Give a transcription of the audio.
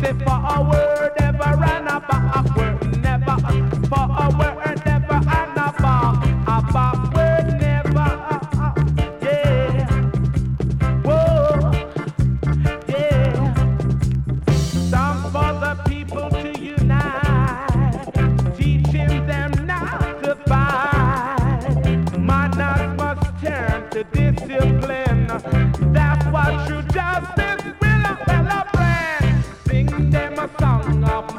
say forward ever and a backward never. Forward ever and a backward never. Yeah. Whoa. Yeah. Song for the people to unite, teaching them not to fight. Manners must turn to discipline. That's what true justice will celebrate. Sing them a song of